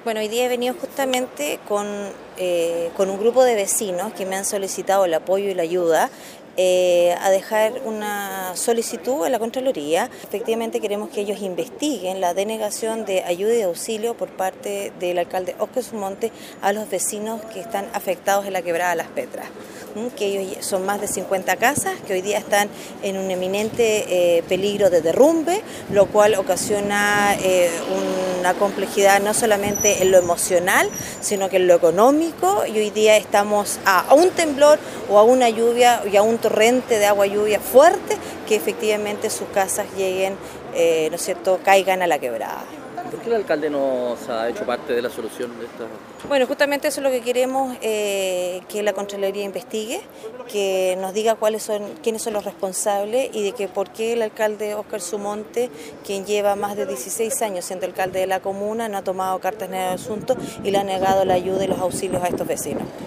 Bueno, hoy día he venido justamente con un grupo de vecinos que me han solicitado el apoyo y la ayuda a dejar una solicitud a la Contraloría. Efectivamente queremos que ellos investiguen la denegación de ayuda y auxilio por parte del alcalde Óscar Sumonte a los vecinos que están afectados en la quebrada Las Petras, que ellos son más de 50 casas que hoy día están en un eminente peligro de derrumbe, lo cual ocasiona una complejidad no solamente en lo emocional, sino que en lo económico, y hoy día estamos a un temblor o a una lluvia y a un torrente de agua lluvia fuerte que efectivamente sus casas lleguen, ¿no es cierto?, caigan a la quebrada. ¿Por qué el alcalde no se ha hecho parte de la solución de esta? Bueno, justamente eso es lo que queremos, que la Contraloría investigue, que nos diga quiénes son los responsables y de que por qué el alcalde Óscar Sumonte, quien lleva más de 16 años siendo alcalde de la comuna, no ha tomado cartas en el asunto y le ha negado la ayuda y los auxilios a estos vecinos.